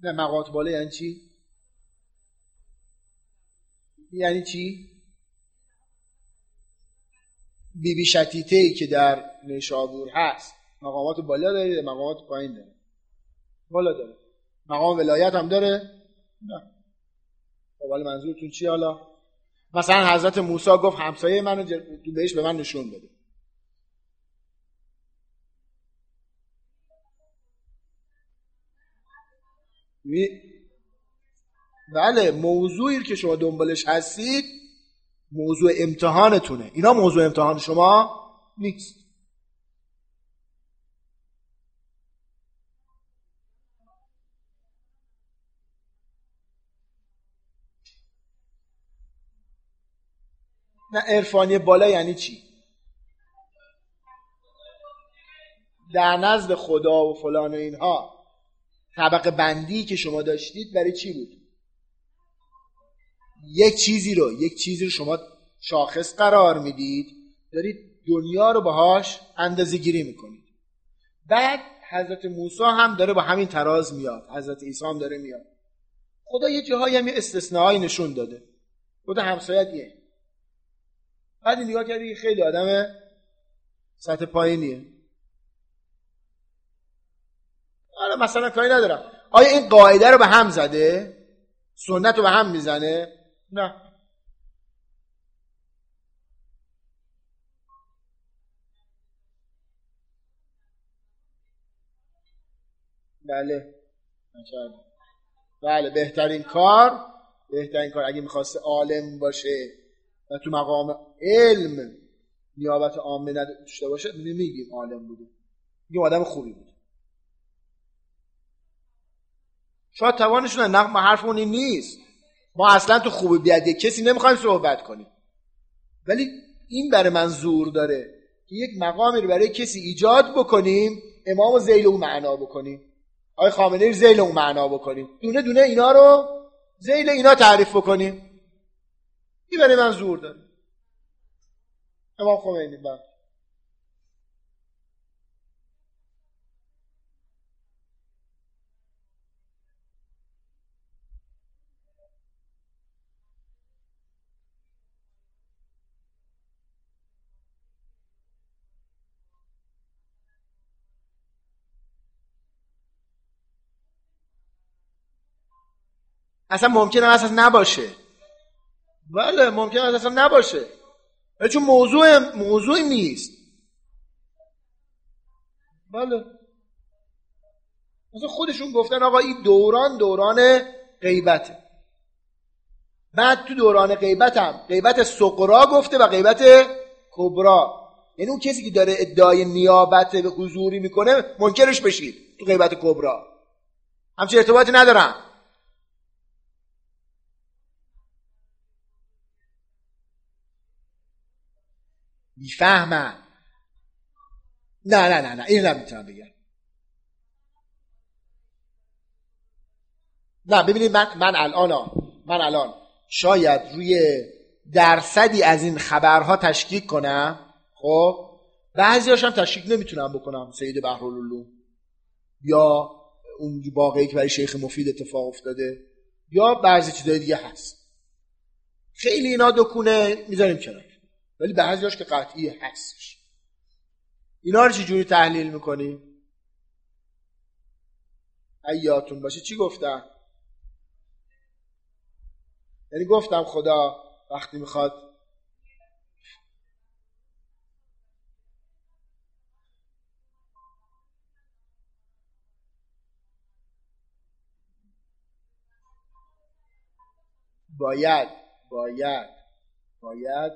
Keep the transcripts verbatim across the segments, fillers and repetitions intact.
نه مقامات بالا یعنی چی؟ یعنی چی؟ بی بی شتیته‌ای که در نیشابور هست مقامات بالا داره، مقامات پایین داره. بالا داره. مقام ولایت هم داره؟ نه. ولی منظورتون چی حالا؟ مثلا حضرت موسی گفت همسایه منو تو بهش به من نشون بده. می... بله موضوعی که شما دنبالش هستید موضوع امتحانتونه. اینا موضوع امتحان شما نیست. نه عرفانی بالا یعنی چی؟ در نزد خدا و فلان و اینها طبقه بندی که شما داشتید برای چی بود؟ یک چیزی رو یک چیزی رو شما شاخص قرار میدید، دارید دنیا رو باهاش اندازه گیری میکنید. بعد حضرت موسی هم داره با همین تراز میاد، حضرت عیسی هم داره میاد. خدا یه جاهایی هم استثناءایی نشون داده. خدا همسایت یه. بعد نگاه کردی خیلی آدم سطح پایینیه. حالا مثلا کاری ندارم. آیا این قاعده رو به هم زده؟ سنت رو به هم میزنه؟ نه. بله. بله بهترین کار بهترین کار اگه میخواسته عالم باشه و تو مقام علم نیابت عامه نداشته باشه نمیگیم عالم بوده، میگیم آدم خوبی بود. شاید توانشون نه، ما حرفمون این نیست. ما اصلا تو خوبی بیادی کسی نمیخوایم صحبت کنیم، ولی این برای من زور داره که یک مقامی رو برای کسی ایجاد بکنیم، امامو ذیل اون معنا بکنیم، آقای خامنه‌ای رو ذیل اون معنا بکنیم، دونه دونه اینا رو ذیل اینا تعریف بکنیم. این برای من زور داره. امام خمینی با اصلا ممکنه اصلا نباشه. بله ممکنه اصلا نباشه، چون موضوع موضوعی نیست. بله مثلا خودشون گفتن آقا این دوران دوران غیبته. بعد تو دوران غیبت هم غیبت صغرا گفته و غیبت کبرا، یعنی اون کسی که داره ادعای نیابت به حضوری میکنه منکرش بشید تو غیبت کبرا. همچین ارتباطی ندارم. میفهمم. نه نه نه نه این نمیتونم بگم. نه ببینید من من الان من الان شاید روی درصدی از این خبرها تشکیک کنم، خب بعضی‌هاش هم تشکیک نمیتونم بکنم. سید بحرالعلوم یا اون واقعی که برای شیخ مفید اتفاق افتاده یا بعضی چیزای دیگه هست، خیلی اینا دکونه میذاریم کنار، ولی بعضی‌هاش که قطعی هستش. اینا رو چه جوری تحلیل میکنیم؟ ایاتون باشه چی گفتم؟ یعنی گفتم خدا وقتی میخواد باید باید باید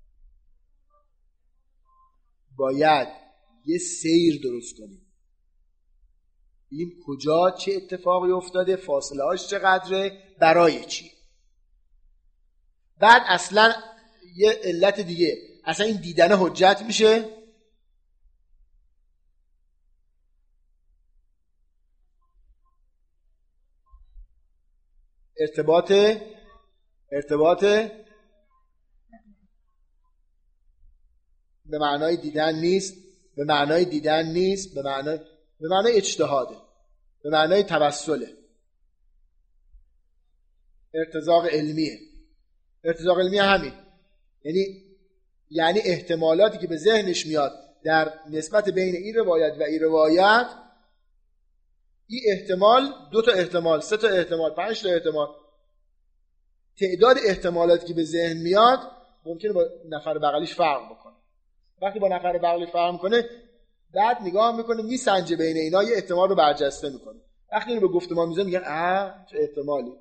باید یه سیر درست کنیم، این کجا چه اتفاقی افتاده، فاصله هاش چقدره، برای چی. بعد اصلا یه علت دیگه، اصلا این دیدن حجت میشه. ارتباط ارتباط به معنای دیدن نیست، به معنای دیدن نیست، به معنای به معنای اجتهاده، به معنای توسله. ارتزاق علمیه. ارتزاق علمی همین، یعنی یعنی احتمالاتی که به ذهنش میاد در نسبت بین این روایت و این روایت، این احتمال، دو تا احتمال، سه تا احتمال، پنج تا احتمال، تعداد احتمالاتی که به ذهن میاد ممکنه با نفر بغلیش فرق بکنه. وقتی با نفر بغلی فرق میکنه، بعد نگاه میکنه میسنجه بین اینا، یه احتمال رو برجسته میکنه. وقتی اینو به گفتمان میذاره میگن اه چه احتمالی.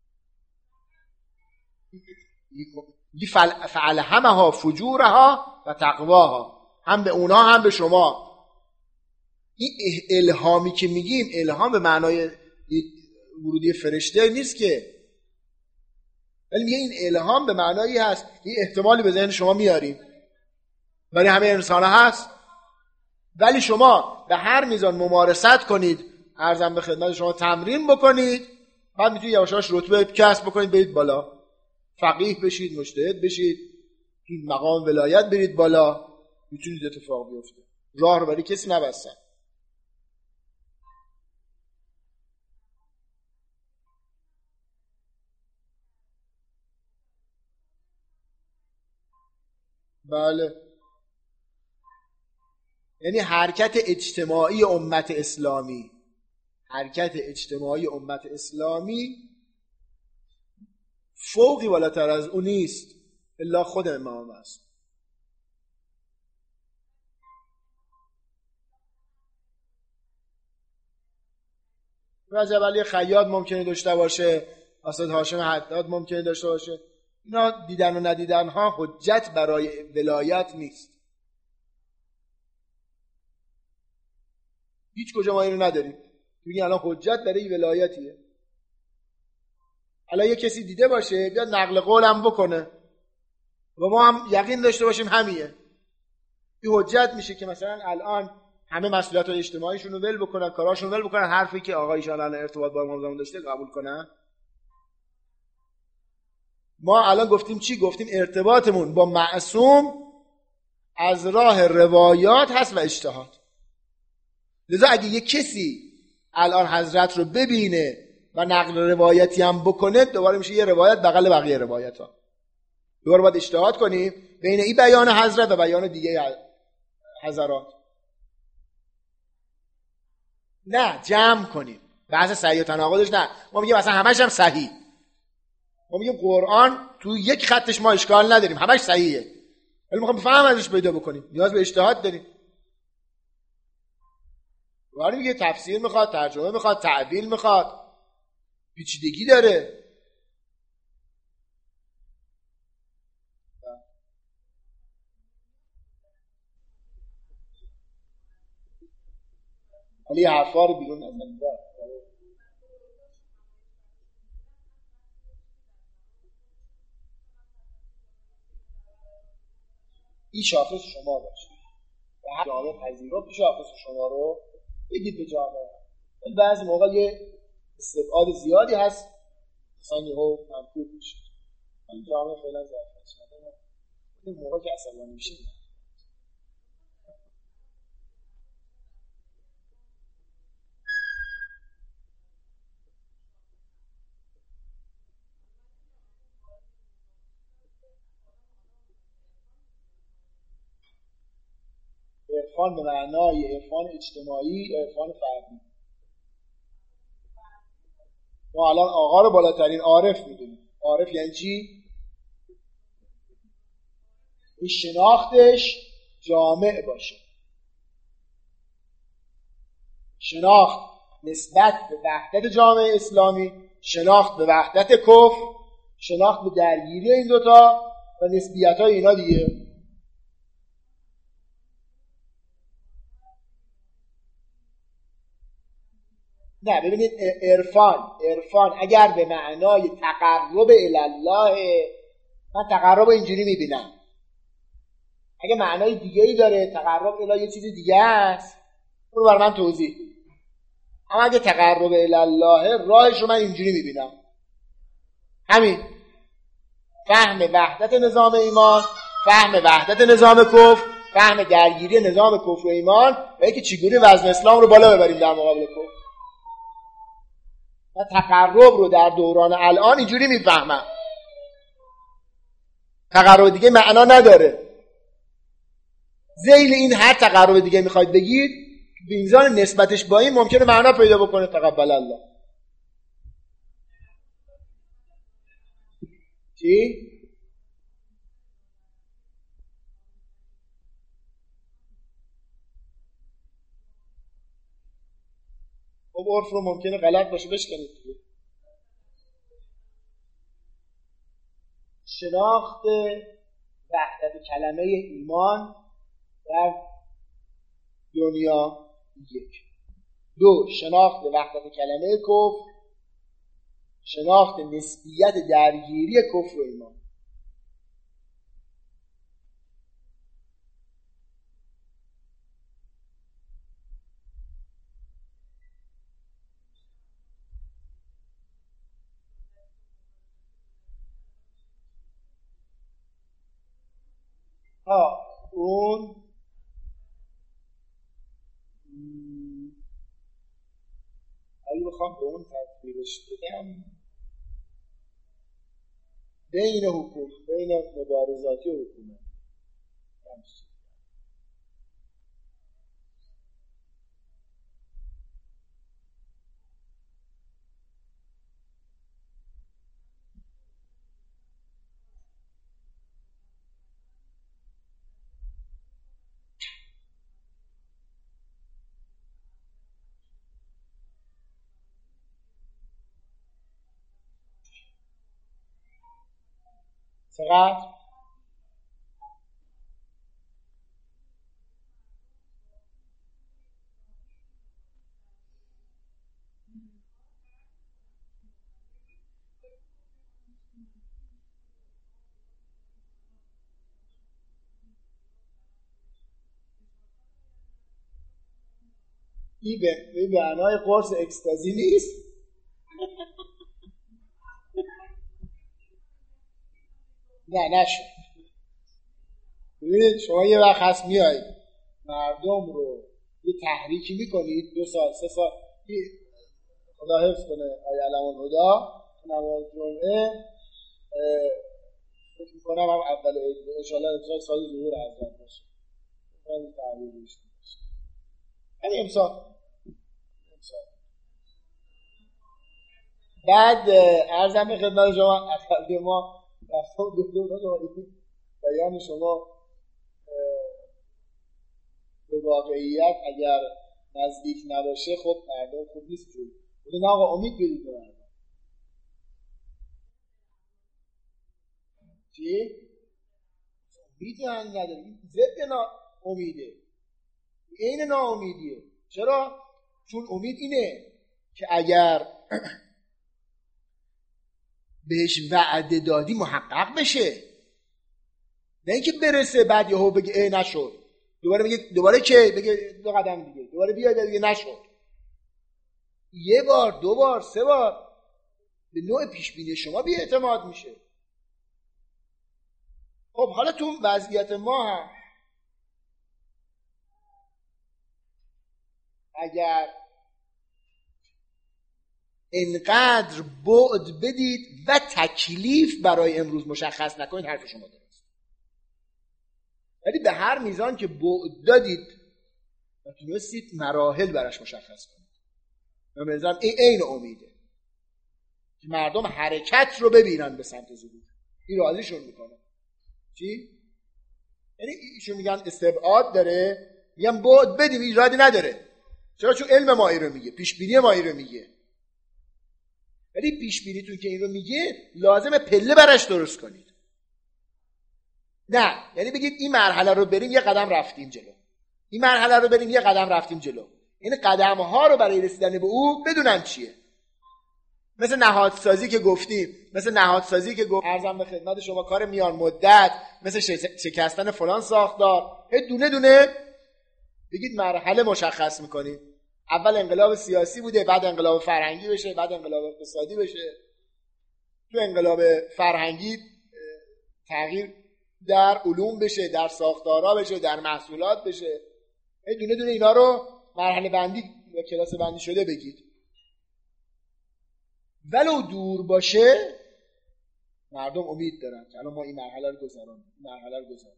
فَأَلْهَمَهَا فُجُورَهَا و تقواها، هم به اونا هم به شما. این الهامی که میگیم، الهام به معنای ورودی فرشته نیست که، ولی میگه این الهام به معنایی هست این احتمالی به ذهن شما میاریم، برای همه انسان ها هست، ولی شما به هر میزان ممارست کنید، عرضم به خدمت شما تمرین بکنید، بعد میتونید یواشاش رتبه کسب بکنید، برید بالا، فقیه بشید، مجتهد بشید، تو مقام ولایت برید بالا، میتونید اتفاق بیفته. راه رو برای کسی نبستن. بله، یعنی حرکت اجتماعی امت اسلامی، حرکت اجتماعی امت اسلامی فوقی بالاتر از اون نیست الا خود امام است. رجب علی خیاط ممکنه داشته باشه، اسد هاشم حداد ممکنه داشته باشه، اینا دیدن و ندیدن ها حجت برای ولایت نیست. هیچ کجا ما اینو نداریم میگن الان حجت برای ولایتیه. الان یه کسی دیده باشه بیاد نقل قولم بکنه و ما هم یقین داشته باشیم همیه، این حجت میشه که مثلا الان همه مسئولیت های اجتماعیشون رو ول بکنن، کاراشون رو ول بکنن، حرفی که آقایشان الان ارتباط با امام زمان داشته قبول کنن. ما الان گفتیم چی؟ گفتیم ارتباطمون با معصوم از راه روایات هست و اجتهاد. لذا اگه یه کسی الان حضرت رو ببینه و نقل روایتی هم بکنه، دوباره میشه یه روایت بغل بقیه روایت ها. دوباره باید اجتهاد کنیم بین این بیان حضرت و بیان دیگه حضرات. نه، جمع کنیم. بحث صحیح و تناقضش نه. ما میگیم مثلا همش هم صحیح. ما میگیم قرآن تو یک خطش ما اشکال نداریم، همش صحیحه. ولی میخوام فهم ازش پیدا بکنیم. نیاز به اجتهاد داریم. ولی میگه تفسیر میخواد، ترجمه میخواد، تعبیل میخواد، پیچیدگی داره. ولی حرفا رو بیرون نزنید. این شاخص شما باشه و هر جامعه پذیرفت شاخص شما رو بگید به جامعه. ولی بعضی موقع یه استبعاد زیادی هست مثلا یه ها منفور میشه، ولی جامعه فعلا ضعف نشده. این موقع که عصبانی میشه عرفان به معنای عرفان اجتماعی، عرفان فردی. ما الان آقا رو بالاترین عارف میدونیم. عارف یعنی چی؟ این شناختش جامع باشه، شناخت نسبت به وحدت جامعه اسلامی، شناخت به وحدت کفر، شناخت به درگیری این دوتا و نسبیت های اینا دیگه. نه ببینید، عرفان عرفان اگر به معنای تقرب الالله، من تقرب اینجوری میبینم. اگه معنای دیگه ای داره، تقرب الی یه چیز دیگه است، اون رو بر من توضیح. اما اگه تقرب الالله راهش رو من اینجوری میبینم، همین فهم وحدت نظام ایمان، فهم وحدت نظام کفر، فهم درگیری نظام کفر و ایمان و اینکه چگونه وزن اسلام رو بالا ببریم در مقابل کفر. من تقرب رو در دوران الان اینجوری میفهمم. تقرب دیگه معنا نداره. ذیل این هر تقرب دیگه میخواید بگید به میزان نسبتش با این ممکنه معنا پیدا بکنه. تقبل الله. چی؟ خب عرف رو ممکنه غلط باشه بشکنید دیگه. شناخت وحدت کلمه ایمان در دنیا یک. دو، شناخت وحدت کلمه کفر، شناخت نسبیت درگیری کفر و ایمان. ها اون اگه بخوام به اون تفسیرش بدم، بین حکومت، بین مبارزاتی و حکومت چقدر؟ این به معنای قرص اکستازی نیست. نه نشد. ببینید شما یه وقت هست میایید مردم رو یه تحریکی میکنید، دو سال سه سال خدا حفظ کنه آیه علم الهدا نماز جمعه فکر میکنم هم اول عید انشاءالله امسال سال ظهور حضرت باشه، من تعبیر میشه یعنی امسال امسال بعد عرضم به خدمت شما اقلی ما رفتم دکتر شما بیان شما به واقعیت اگر نزدیک نباشه خب مردم خوب نیست جوری بودن. آقا امید بدید به مردم. چی؟ امید هم نداره، ضد نا امیده، این نا امیدیه. چرا؟ چون امید اینه که اگر بهش وعده دادی محقق بشه، نه اینکه برسه بعد یهو بگه ای نشد، دوباره بگه دوباره که بگه دو قدم دیگه دوباره بیاد بگه نشد. یه بار دو بار سه بار به نوع پیش بینی شما بی اعتماد میشه. خب حالا تو وضعیت ما هم اگر انقدر بعد بدید و تکلیف برای امروز مشخص نکنید، حرف شما درست، ولی به هر میزان که بعد دادید و تونستید مراحل براش مشخص کنید، من بنظرم این عین امیده که مردم حرکت رو ببینن به سمت ظهور. این راضیشون میکنه. چی؟ یعنی ایشون میگن استبعاد داره، میگن بعد بدیم ایرادی نداره. چرا؟ چون علم ما این رو میگه، پیش بینی ما این رو میگه. ولی پیش بینیتون که این رو میگه لازمه پله براش درست کنید. نه یعنی بگید این مرحله رو بریم یه قدم رفتیم جلو، این مرحله رو بریم یه قدم رفتیم جلو. یعنی قدم ها رو برای رسیدن به او بدونم چیه. مثل نهادسازی که گفتیم، مثل نهادسازی که گفت عرضم به خدمت شما کار میان مدت، مثل شکستن فلان ساختار، هی دونه دونه بگید مرحله مشخص میکنید. اول انقلاب سیاسی بوده، بعد انقلاب فرهنگی بشه، بعد انقلاب اقتصادی بشه. تو انقلاب فرهنگی تغییر در علوم بشه، در ساختارها بشه، در محصولات بشه. هی دونه دونه اینا رو مرحله بندی و کلاس بندی شده بگید. ولو دور باشه مردم امید دارن که الان ما این مرحله رو گذراندیم، این مرحله رو گذراندیم.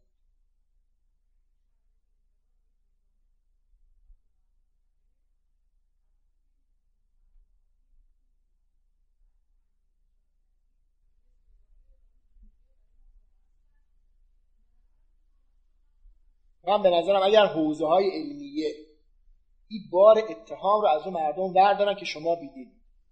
من به نظرم اگر حوزه های علمیه این بار اتهام رو از اون مردم بردارن که شما بیدین،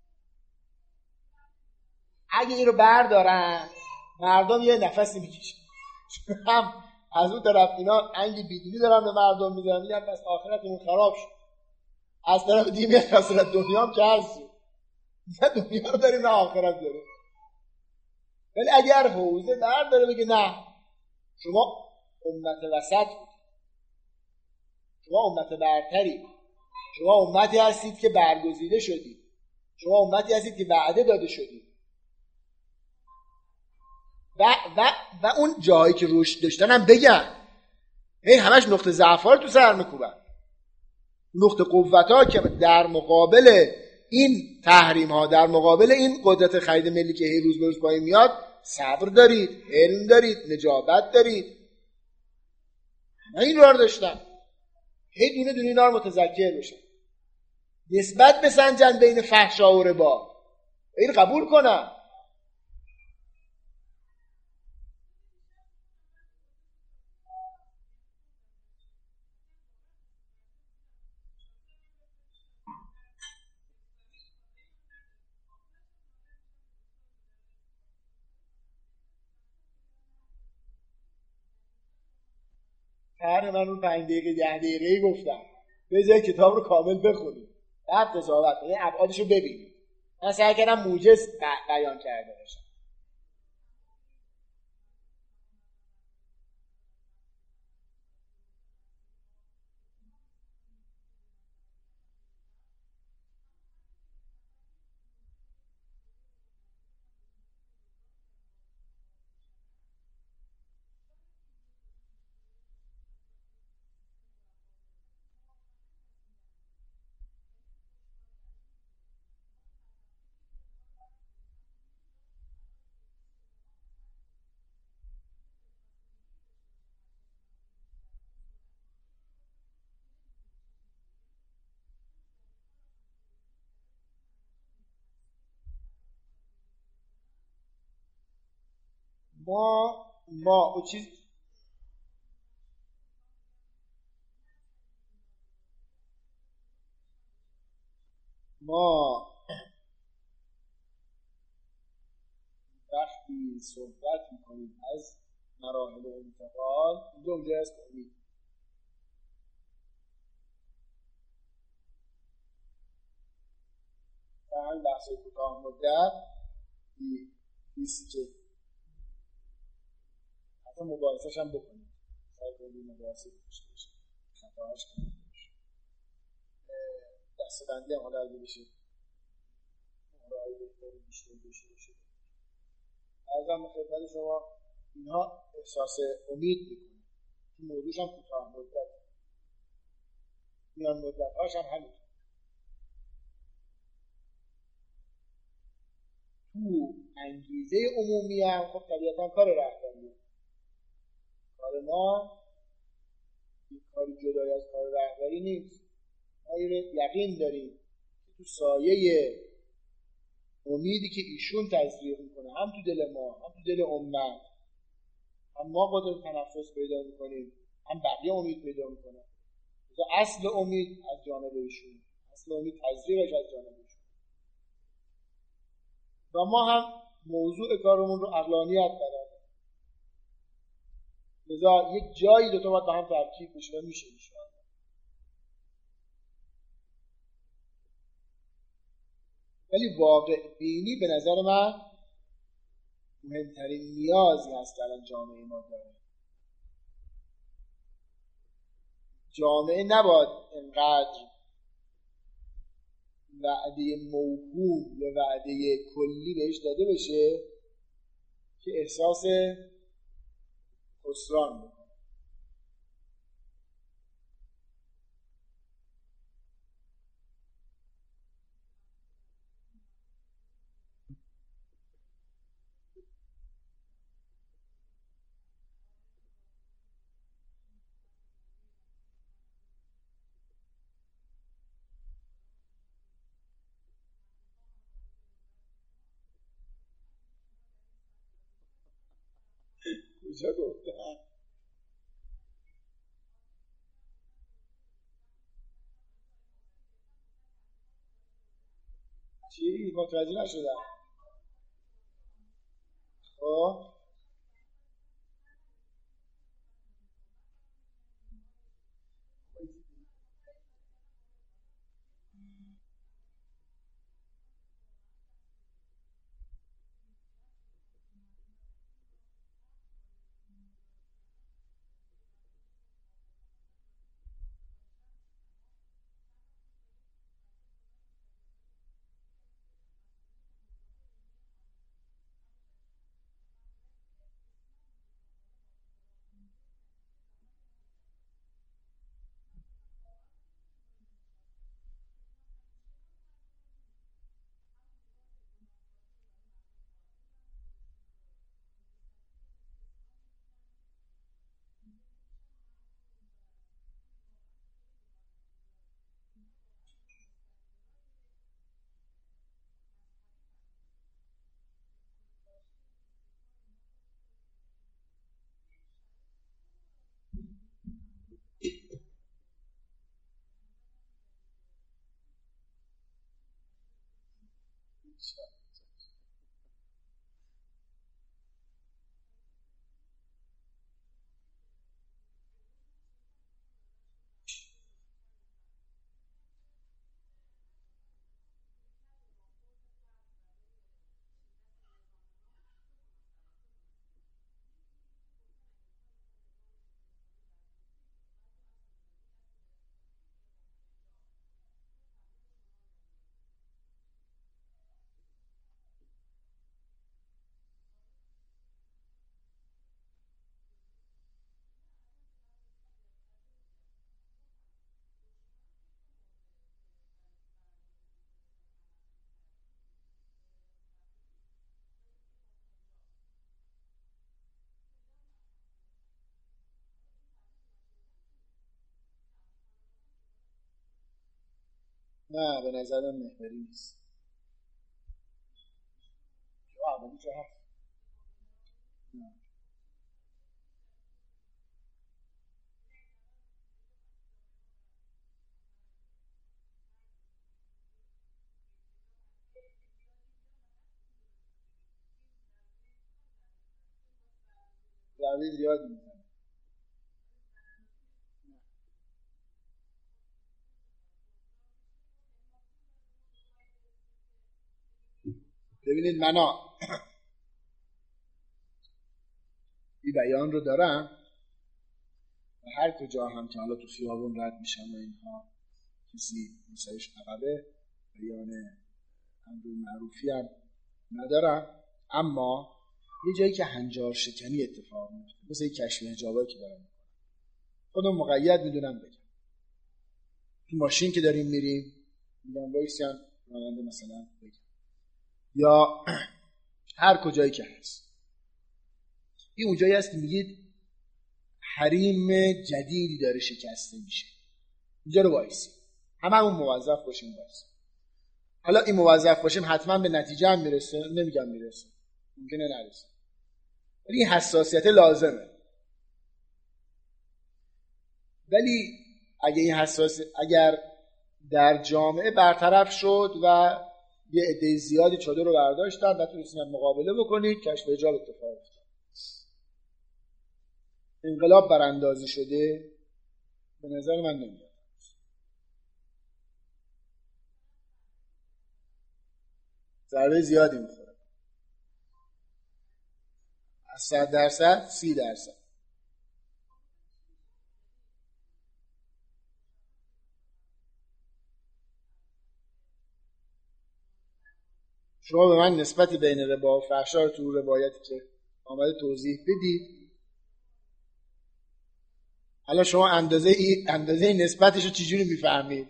اگه این رو بردارن مردم یه نفسی میکشن. هم از اون طرف اینا انگ بیدینی دارن به مردم میدن، میگن پس آخرتمون خراب شد. از طرف دیگه میگن اصلا دنیا هم که هست، نه دنیا رو داریم نه آخرت داریم. ولی اگر حوزه برداره بگه نه شما امت وسط بود، شما امت برتری، شما امتی هستید که برگزیده شدید، شما امتی هستید که وعده داده شدید و و و اون جایی که رشد داشتن هم بگن. این همش نقطه ضعف رو تو سر میکوبن، نقطه قوت ها که در مقابل این تحریم ها، در مقابل این قدرت خرید ملی که هی روز به روز پایین میاد، صبر دارید، علم دارید، نجابت دارید. من این رو داشتم هی دونه دونه اینا رو متذکر بشن، نسبت بسنجن بین فحشا و ربا، این قبول کنن. هر من اون پنج دقیقه ده دقیقه گفتم به جای کتاب رو کامل بخونید بعد قضاوت کنید، ابعادش رو ببینید. من سعی کردم موجز بیان کرده باشم. ما ما او چیز ما وقتی صحبت میکنیم از مراحل انتقال، اینجا اونجا هست امید. فهم بحث کوتاه مدت بیسی که حتی مباحثش هم بکنیم، سعی کنیم مباحثه داشته باشیم، خطاهاش کنیم دسته بندی هم حالا اگه بشه رای بهتری بیشتر بشه بشه. ارزم به خدمت شما اینها احساس امید میکنه. این موضوعش هم کوتاه مدت، میان مدت هاش هم همین. تو انگیزه عمومی هم خب طبیعتا کار رهبریه. کار ما یک کاری جدای از کار رهبری نیست. ما یقین داریم که تو سایه امیدی که ایشون تزریق میکنه هم تو دل ما هم تو دل امت، هم ما قدرت تنفس پیدا میکنیم هم بقیه امید پیدا میکنه. اصل امید از جانب ایشون، اصل امید تزریقش از جانب ایشون و ما هم موضوع کارمون رو عقلانیت قرار دادیم. لذا یک جایی دو تا باید با هم ترکیب بشه و میشه میشه. ولی واقع بینی به نظر من مهمترین نیازی هست که الان جامعه ما داره. جامعه نباید انقدر وعده موهوم یا وعده کلی بهش داده بشه که احساس خسران بکنه. کجا گفتم؟ چی؟ متوجه نشدم. خب نه به نظرم محوری نیست. جو اولی که هست. نه. ضربه زیاد میزنه. ببینید منا این بیان رو دارم و هر کجا هم که حالا تو خیابون رد میشم و اینها کسی مثلش عقبه بیان امر معروفی هم ندارم، اما یه جایی که هنجار شکنی اتفاق میفته مثل این کشف حجابایی که دارم میکنم خودم مقید میدونم بگم. تو ماشین که داریم میریم میگم وایسی هم راننده مثلا بگم، یا هر کجایی که هست این اونجایی هست که میگید حریم جدیدی داره شکسته میشه، اینجا رو وایسی همه همون موظف باشیم وایسی. حالا این موظف باشیم حتما به نتیجه هم میرسه، نمیگم میرسه، ممکنه نرسه، ولی این حساسیت لازمه. ولی اگه این حساسیت اگر در جامعه برطرف شد و یه عده زیادی چادر رو برداشتن نتونستن مقابله بکنید، کشف حجاب اتفاق افتاد، انقلاب براندازی شده، به نظر من نمیاد. ضربه زیادی میخوره، از صد درصد سی درصد. شما به من نسبت بین ربا و فحشا رو تو روایتی که آمده توضیح بدید. حالا شما اندازه ای اندازه نسبتش رو چجوری میفهمید؟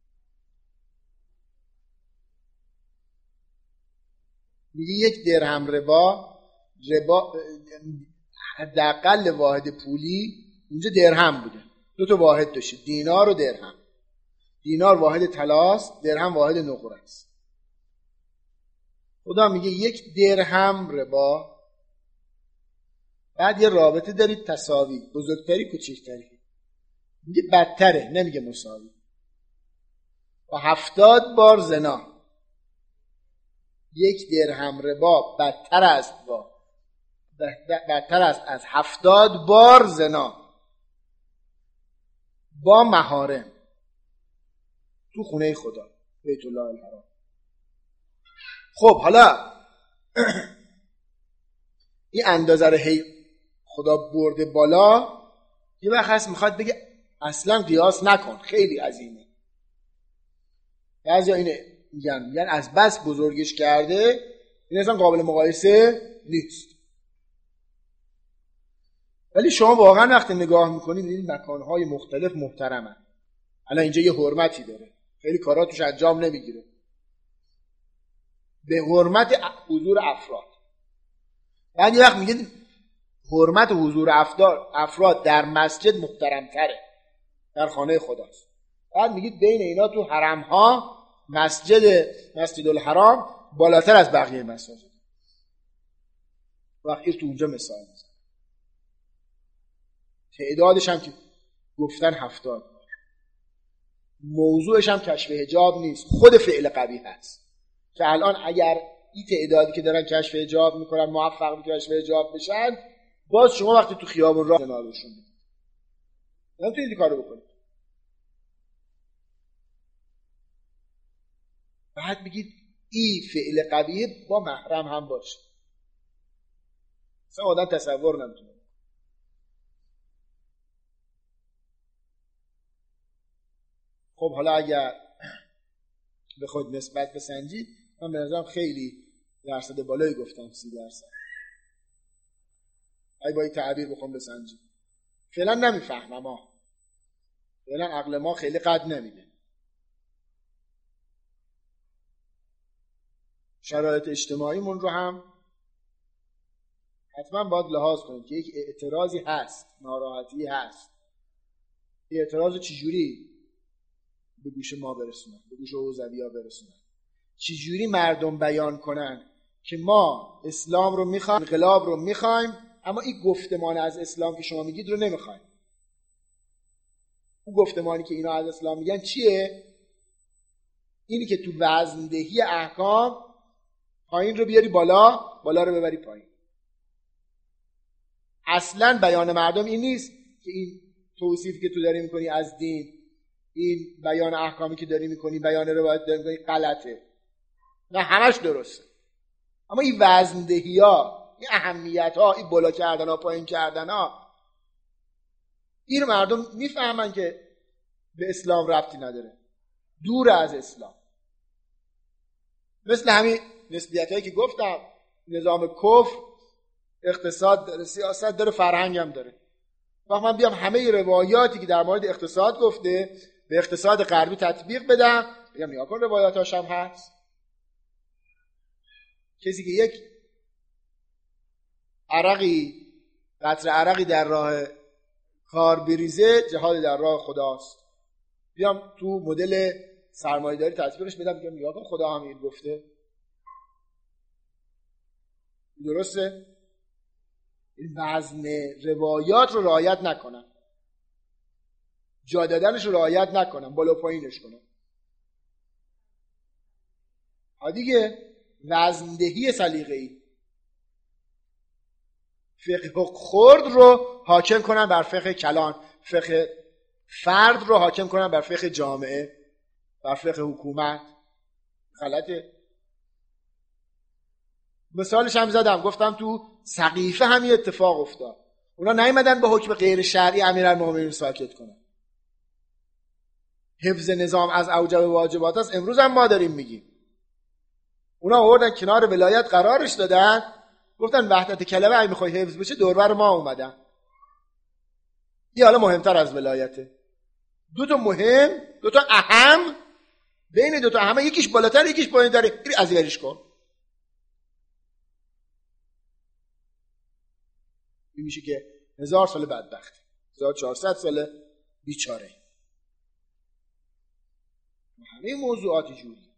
میگه یک درهم ربا، ربا حداقل واحد پولی اونجا درهم بوده، دو تا واحد داشته، دینار و درهم. دینار واحد طلاست، درهم واحد نقره است. خدا میگه یک درهم ربا بعد یه رابطه دارید تساوی، بزرگتری کوچکتری، میگه بدتره، نمیگه مساوی. با هفتاد بار زنا، یک درهم ربا بدتر است با بدتر است از هفتاد بار زنا با محارم تو خونه خدا، بیت الله الحرام. خب حالا این اندازه رو هی خدا برده بالا، یه وقت هست میخواد بگه اصلا قیاس نکن، خیلی عظیمه. بعضیا اینه میگن میگن از بس بزرگش کرده این اصلا قابل مقایسه نیست. ولی شما واقعا وقتی نگاه میکنید این مکانهای مختلف محترمن. الان اینجا یه حرمتی داره، خیلی کارا توش انجام نمیگیره، به حرمت حضور افراد. بعد یه وقت میگه حرمت حضور افراد در مسجد محترمتره، در خانه خداست. بعد میگید بین اینا تو حرم ها مسجد مسجد الحرام بالاتر از بقیه مساجد. وقتی تو اونجا مثال میزن، تعدادش هم که گفتن هفتاد بار، موضوعش هم کشف حجاب نیست، خود فعل قبیح هست که الان اگر این تعدادی که دارن کشف حجاب میکنن موفق به کشف حجاب بشن، باز شما وقتی تو خیابون راه نالشون میدید، نمیتونید این کارو بکنید. بعد بگید این فعل قبیح با محرم هم باشه، اصلا آدم تصور نمیتونه. خب حالا اگر بخواید نسبت بسنجید، من به نظرم خیلی درصد بالایی گفتم، سی درصد. اگه با این تعبیر بخوام بسنجید فعلا نمیفهمم، ها فعلا عقل ما خیلی قد نمیده. شرایط اجتماعیمون رو هم حتما باید لحاظ کنید که یک اعتراضی هست، ناراحتی هست. این اعتراض چجوری به گوش ما برسونن، به گوش حوزوی‌ها برسونن، چجوری مردم بیان کنن که ما اسلام رو میخوایم، انقلاب رو میخوایم، اما این گفتمان از اسلام که شما میگید رو نمیخوایم. اون گفتمانی که اینا از اسلام میگن چیه؟ اینی که تو وزندهی احکام پایین رو بیاری بالا، بالا رو ببری پایین. اصلا بیان مردم این نیست که این توصیفی که تو داری میکنی از دین، این بیان احکامی که داری میکنی، بیان روایت داری میکنی غلطه. نه، همش درسته، اما این وزندهی ها، این اهمیت ها، این بالا کردن ها، پایین کردن ها، این مردم میفهمن که به اسلام ربطی نداره، دور از اسلام. مثل همین نسبیت هایی که گفتم، نظام کفر اقتصاد داره، سیاست داره، فرهنگ هم داره. وقت من بیام همه روایاتی که در مورد اقتصاد گفته به اقتصاد غربی تطبیق بدم، بگم نیا کن روایاتاش هم هست. کسی که یک عرقی قطره عرقی در راه کار بریزه، جهاد در راه خداست. بیام تو مدل سرمایه‌داری تطبیقش بدم، بگم نیا کن خدا همین گفته. درسته؟ این وزن روایات رو رعایت نکنن، جا دادنش رو رعایت نکنن، بالا پایینش کنن. ها دیگه وزندهی سلیقه‌ای، فقه خرد رو حاکم کنن بر فقه کلان، فقه فرد رو حاکم کنن بر فقه جامعه، بر فقه حکومت. غلطه. مثالش هم زدم، گفتم تو سقیفه همین اتفاق افتاد. اونا نیومدن به حکم غیر شرعی امیرالمومنین ساکت کنن. حفظ نظام از اوجب واجبات است، امروز هم ما داریم میگیم. اونا آوردن کنار ولایت قرارش دادن، گفتن وحدت کلمه اگه میخوای حفظ بشه دوربر ما اومدن. این حالا مهمتر از ولایته. دو تا مهم، دو تا اهم، بین دو تا اهم یکیش بالاتر یکیش پایین‌تره، بری ازیرش کن. این میشه که هزار سال بدبختی، هزار و چهارصد سال بیچاره. همه موضوعاتی جوری